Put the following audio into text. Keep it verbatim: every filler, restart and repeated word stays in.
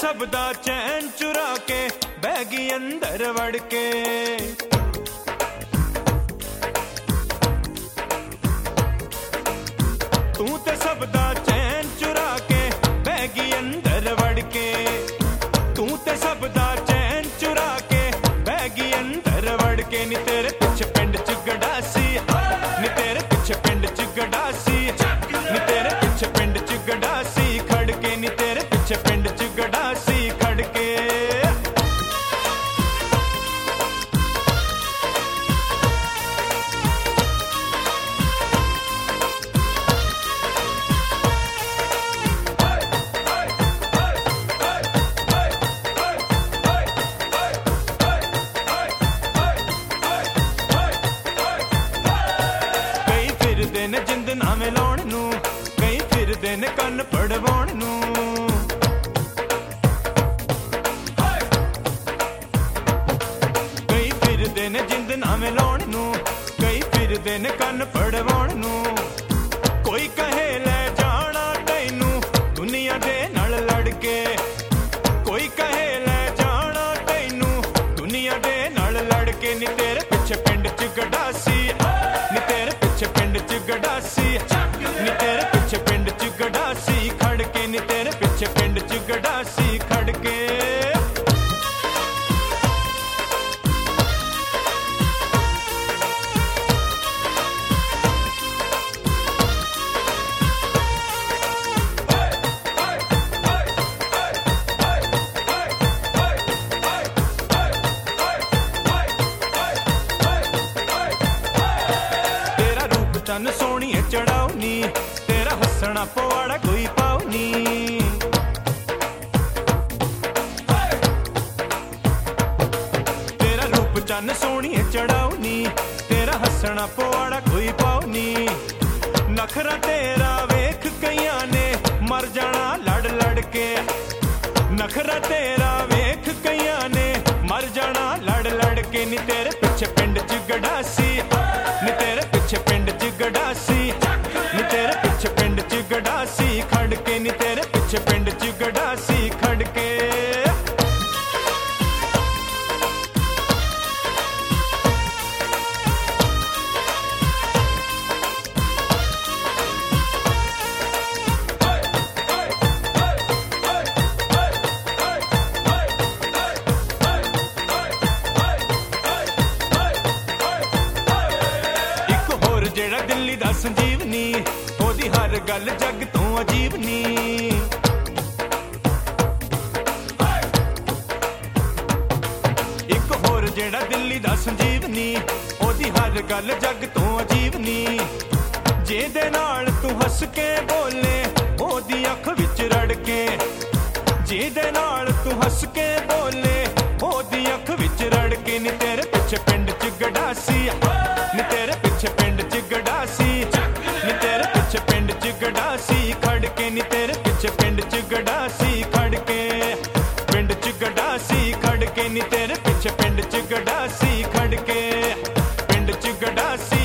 सब दा चैन चुरा के बह गई अंदर वड़ के। तू ते सब दा चैन चुरा के बह गई अंदर वड़ के। तू ते सब दा चैन चुरा के बह गई अंदर वड़ के। नी तेरे पिछे पिंड च गड़ासी, नी तेरे पिछे पिंड च गड़ासी, नी तेरे पिछे पिंड च गड़ासी खड़ के। नी तेरे पिछे पिंड च गड़ासी खड़ के। ने जिंद नावे लाउण नू, कई फिरदे ने कन्न पड़वाउण नू। कई फिरदे ने जिंद नावे लाउण नू, कई फिरदे ने कन्न पड़वाउण नू। कोई कहे ले जाना तैनू दुनिया दे नाल लड़ के। कोई कहे ले जाना तैनू दुनिया दे नाल लड़ के। नी तेरे पिछे पिंड च गड़ासी, नी तेरे पिछे पिंड च गड़ासी, नी तेरे पिछे पिंड च गड़ासी खड़ के। नी तेरे पिछे पिंड च गड़ासी खड़ के। तन सोहणी चढ़ाऊनी, तेरा हसना पवाड़ा कोई पाऊनी। तेरा रूप चन सोहणी चढ़ाऊनी, तेरा हसना पवाड़ा कोई पाऊनी। नखरा तेरा वेख कईयां ने मर जाना लड़ लड़ के। नखरा तेरा वेख कईयां ने मर जाना लड़ लड़ के। नी तेरे पिछे पिंड च गड़ासी, नी तेरे पिछे पिंड च गड़ासी, नी तेरे पिछे पिंड च गड़ासी खड़ के। नी तेरे पिछे पिंड च गड़ासी खड़ के। जेड़ा दिल्ली दा संजीवनी, ओदी हर गल जग तों अजीब नी। एक होर जेड़ा दिल्ली दा संजीवनी, ओदी हर गल जग तों अजीब नी। जेदे नाल तू हस के बोले ओदी अख विच रड़ के। जेदे नाल तू हस के बोले ओदी अख विच रड़ के। नी तेरे पिछे पिंड च गड़ासी, नी तेरे पिछे पिंड च गड़ासी, नी तेरे पिछे पिंड च गड़ासी खड़ के। नी तेरे पिछे पिंड च गड़ासी खड़ के। पिंड च गड़ासी खड़ के। नी तेरे पिछे पिंड च गड़ासी खड़ के। पिंड च गड़ासी